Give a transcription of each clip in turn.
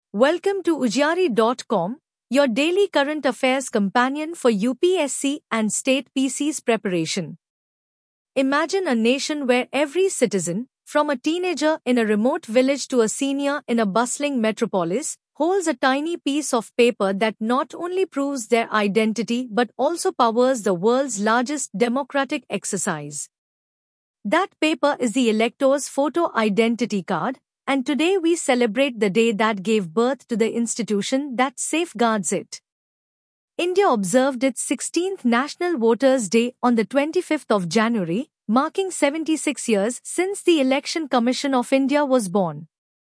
Welcome to Ujjari.com, your daily current affairs companion for UPSC and state PC's preparation. Imagine a nation where every citizen, from a teenager in a remote village to a senior in a bustling metropolis, holds a tiny piece of paper that not only proves their identity but also powers the world's largest democratic exercise. That paper is the elector's photo identity card, and today we celebrate the day that gave birth to the institution that safeguards it. India observed its 16th National Voters' Day on the 25th of January, marking 76 years since the Election Commission of India was born.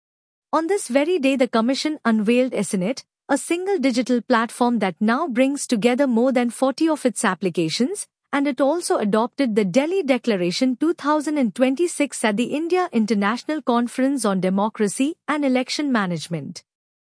On this very day, the Commission unveiled ESENET, a single digital platform that now brings together more than 40 of its applications, and it also adopted the Delhi Declaration 2026 at the India International Conference on Democracy and Election Management.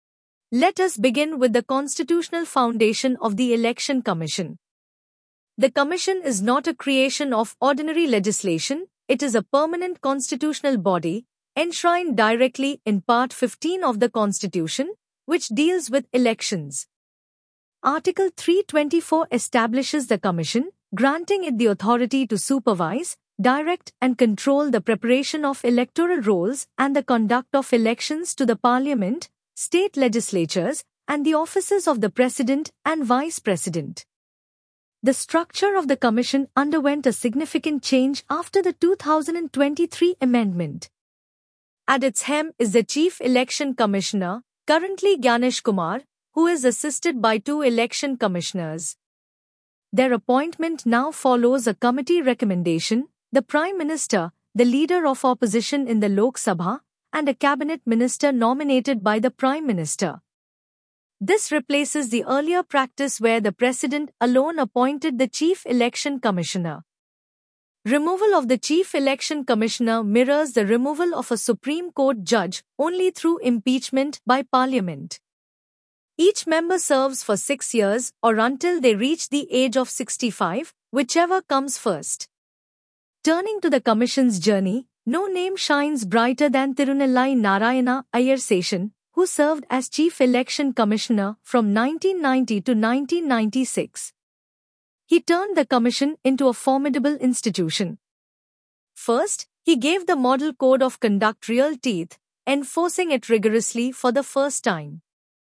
Let us begin with the constitutional foundation of the Election Commission. The Commission is not a creation of ordinary legislation, it is a permanent constitutional body, enshrined directly in Part 15 of the Constitution, which deals with elections. Article 324 establishes the Commission, granting it the authority to supervise, direct and control the preparation of electoral rolls and the conduct of elections to the Parliament, state legislatures, and the offices of the President and Vice President. The structure of the Commission underwent a significant change after the 2023 amendment. At its helm is the Chief Election Commissioner, currently Gyanesh Kumar, who is assisted by 2 election commissioners. Their appointment now follows a committee recommendation, the Prime Minister, the Leader of Opposition in the Lok Sabha, and a Cabinet Minister nominated by the Prime Minister. This replaces the earlier practice where the President alone appointed the Chief Election Commissioner. Removal of the Chief Election Commissioner mirrors the removal of a Supreme Court judge only through impeachment by Parliament. Each member serves for 6 years or until they reach the age of 65, whichever comes first. Turning to the Commission's journey, no name shines brighter than Tirunellai Narayana Iyer Seshan, who served as Chief Election Commissioner from 1990 to 1996. He turned the Commission into a formidable institution. First, he gave the Model Code of Conduct real teeth, enforcing it rigorously for the first time.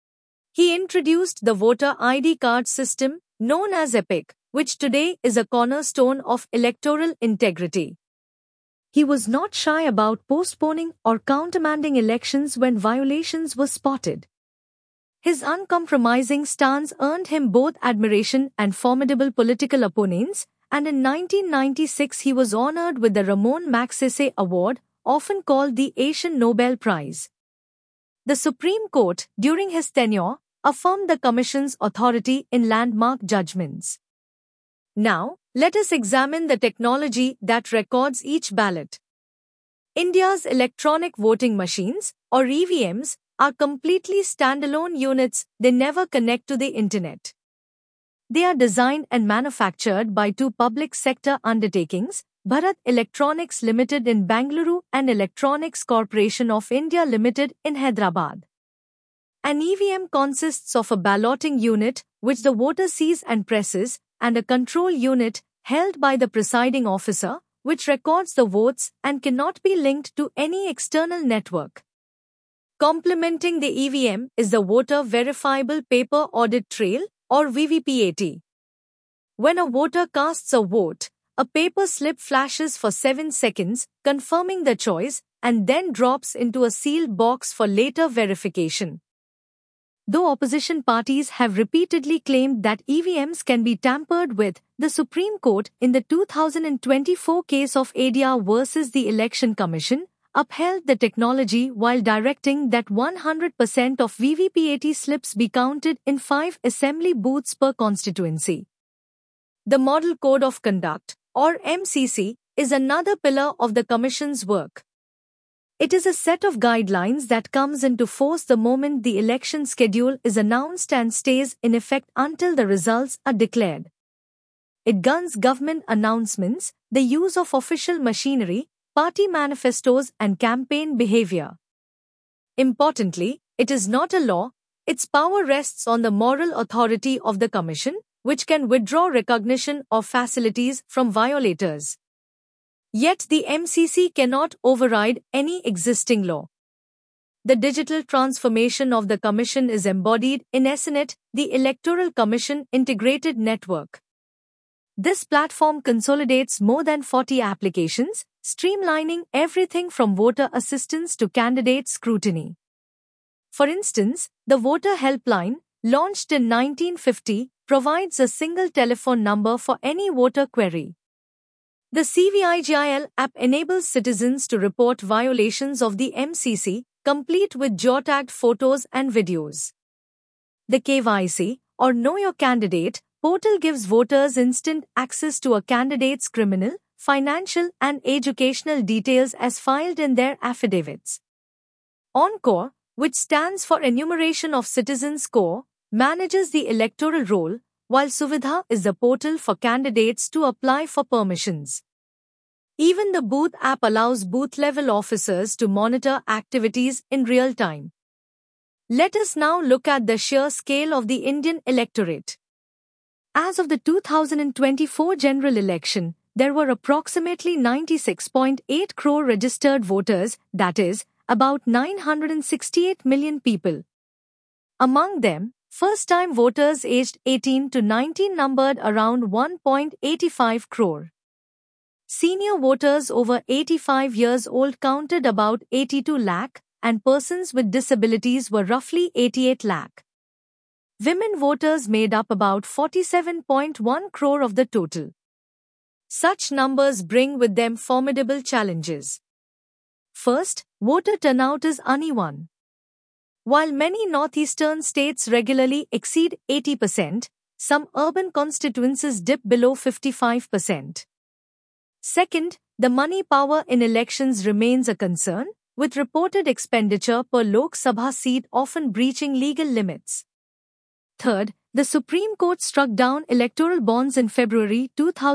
He introduced the voter ID card system, known as EPIC, which today is a cornerstone of electoral integrity. He was not shy about postponing or countermanding elections when violations were spotted. His uncompromising stance earned him both admiration and formidable political opponents, and in 1996 he was honored with the Ramon Magsaysay Award, often called the Asian Nobel Prize. The Supreme Court, during his tenure, affirmed the Commission's authority in landmark judgments. Now, let us examine the technology that records each ballot. India's electronic voting machines, or EVMs, are completely standalone units. They never connect to the internet. They are designed and manufactured by 2 public sector undertakings, Bharat Electronics Limited in Bengaluru and Electronics Corporation of India Limited in Hyderabad. An EVM consists of a balloting unit, which the voter sees and presses, and a control unit, held by the presiding officer, which records the votes and cannot be linked to any external network. Complementing the EVM is the Voter Verifiable Paper Audit Trail, or VVPAT. When a voter casts a vote, a paper slip flashes for 7 seconds, confirming the choice, and then drops into a sealed box for later verification. Though opposition parties have repeatedly claimed that EVMs can be tampered with, the Supreme Court, in the 2024 case of ADR versus the Election Commission, upheld the technology while directing that 100% of VVPAT slips be counted in 5 assembly booths per constituency. The Model Code of Conduct, or MCC, is another pillar of the Commission's work. It is a set of guidelines that comes into force the moment the election schedule is announced and stays in effect until the results are declared. It governs government announcements, the use of official machinery, party manifestos, and campaign behavior. Importantly, It is not a law. Its power rests on the moral authority of the Commission, which can withdraw recognition of facilities from violators. Yet the MCC cannot override any existing law. The digital transformation of the Commission is embodied in ESCONET, the Electoral Commission Integrated Network. This platform consolidates more than 40 applications, streamlining everything from voter assistance to candidate scrutiny. For instance, the Voter Helpline, launched in 1950, provides a single telephone number for any voter query. The CVIGIL app enables citizens to report violations of the MCC, complete with geotagged photos and videos. The KYC, or Know Your Candidate, portal gives voters instant access to a candidate's criminal, financial and educational details as filed in their affidavits. Encore, which stands for Enumeration of Citizens Score, manages the electoral roll, while Suvidha is the portal for candidates to apply for permissions. Even the Booth app allows booth-level officers to monitor activities in real time. Let us now look at the sheer scale of the Indian electorate. As of the 2024 general election, there were approximately 96.8 crore registered voters, that is, about 968 million people. Among them, first-time voters aged 18 to 19 numbered around 1.85 crore. Senior voters over 85 years old counted about 82 lakh, and persons with disabilities were roughly 88 lakh. Women voters made up about 47.1 crore of the total. Such numbers bring with them formidable challenges. First, voter turnout is uneven. While many northeastern states regularly exceed 80%, some urban constituencies dip below 55%. Second, the money power in elections remains a concern, with reported expenditure per Lok Sabha seat often breaching legal limits. Third, the Supreme Court struck down electoral bonds in February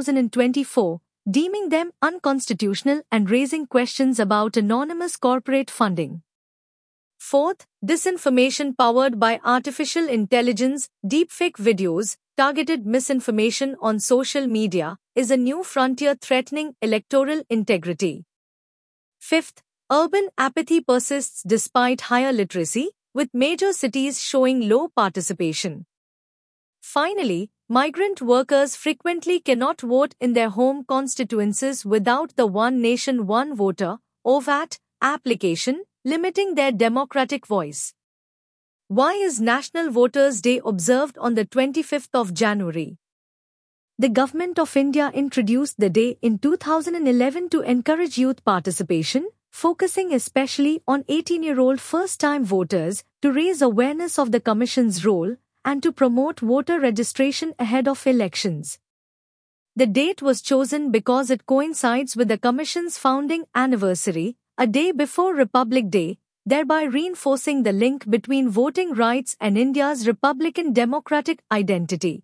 2024, deeming them unconstitutional and raising questions about anonymous corporate funding. Fourth, disinformation powered by artificial intelligence, deepfake videos, targeted misinformation on social media, is a new frontier threatening electoral integrity. Fifth, urban apathy persists despite higher literacy, with major cities showing low participation. Finally, migrant workers frequently cannot vote in their home constituencies without the One Nation One Voter (OVAT) application, limiting their democratic voice. Why is National Voters' Day observed on the 25th of January? The Government of India introduced the day in 2011 to encourage youth participation, focusing especially on 18-year-old first-time voters, to raise awareness of the Commission's role, and to promote voter registration ahead of elections. The date was chosen because it coincides with the Commission's founding anniversary, a day before Republic Day, thereby reinforcing the link between voting rights and India's Republican democratic identity.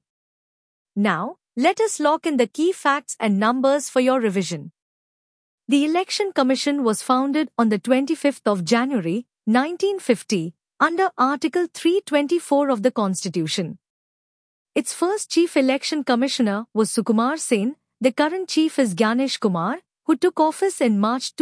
Now, let us lock in the key facts and numbers for your revision. The Election Commission was founded on the 25th of January, 1950, under Article 324 of the Constitution. Its first Chief Election Commissioner was Sukumar Sen. The current chief is Gyanesh Kumar, who took office in March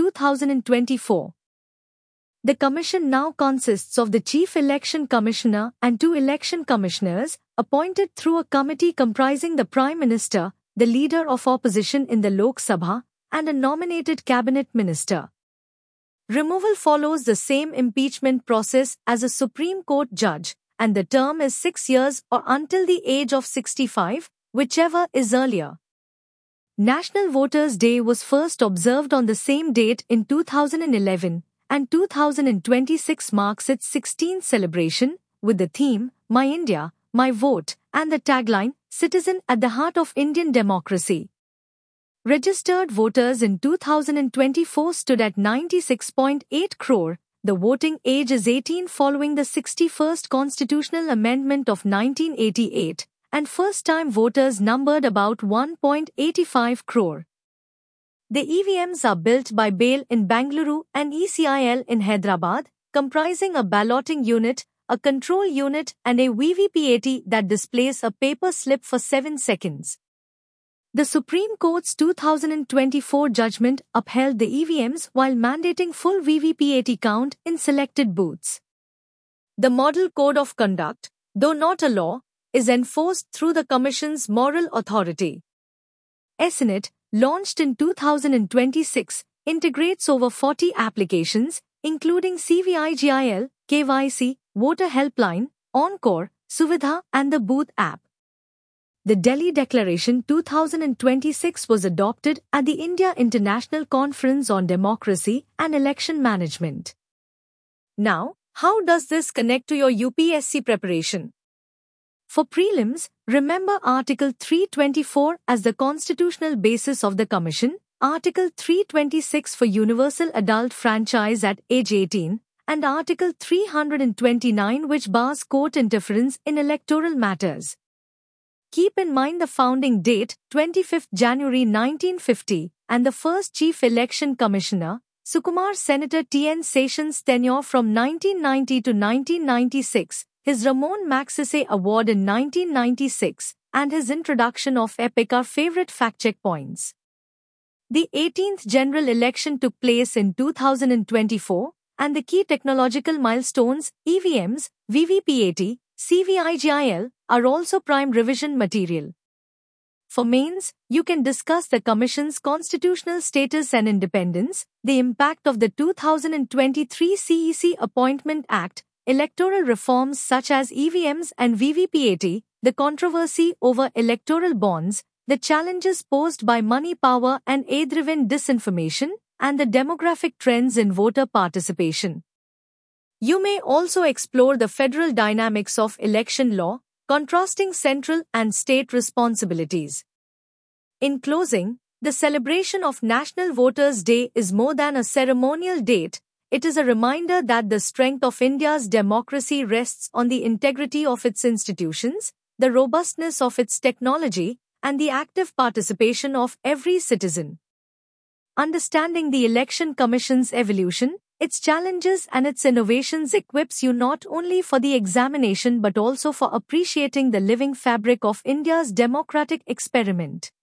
2024. The Commission now consists of the Chief Election Commissioner and 2 election commissioners, appointed through a committee comprising the Prime Minister, the Leader of Opposition in the Lok Sabha, and a nominated cabinet minister. Removal follows the same impeachment process as a Supreme Court judge, and the term is 6 years or until the age of 65, whichever is earlier. National Voters' Day was first observed on the same date in 2011, and 2026 marks its 16th celebration, with the theme, My India, My Vote, and the tagline, Citizen at the Heart of Indian Democracy. Registered voters in 2024 stood at 96.8 crore. The voting age is 18 following the 61st Constitutional Amendment of 1988, and first-time voters numbered about 1.85 crore. The EVMs are built by BAIL in Bangalore and ECIL in Hyderabad, comprising a balloting unit, a control unit, and a VVPAT that displays a paper slip for 7 seconds. The Supreme Court's 2024 judgment upheld the EVMs while mandating full VVPAT count in selected booths. The Model Code of Conduct, though not a law, is enforced through the Commission's moral authority. ESINIT, launched in 2026, integrates over 40 applications, including CVIGIL, KYC, Voter Helpline, Encore, Suvidha, and the Booth app. The Delhi Declaration 2026 was adopted at the India International Conference on Democracy and Election Management. Now, how does this connect to your UPSC preparation? For prelims, remember Article 324 as the constitutional basis of the Commission, Article 326 for universal adult franchise at age 18, and Article 329 which bars court interference in electoral matters. Keep in mind the founding date, 25th January 1950, and the first Chief Election Commissioner, Sukumar Senator T.N. Sessions' tenure from 1990 to 1996, his Ramon Magsaysay Award in 1996, and his introduction of EPIC are favorite fact-check points. The 18th general election took place in 2024, and the key technological milestones, EVMs, VVPAT, CVIGIL, are also prime revision material. For mains, you can discuss the Commission's constitutional status and independence, the impact of the 2023 CEC Appointment Act, electoral reforms such as EVMs and VVPAT, the controversy over electoral bonds, the challenges posed by money power and AI-driven disinformation, and the demographic trends in voter participation. You may also explore the federal dynamics of election law, contrasting central and state responsibilities. In closing, the celebration of National Voters' Day is more than a ceremonial date. It is a reminder that the strength of India's democracy rests on the integrity of its institutions, the robustness of its technology, and the active participation of every citizen. Understanding the Election Commission's evolution, its challenges and its innovations equips you not only for the examination but also for appreciating the living fabric of India's democratic experiment.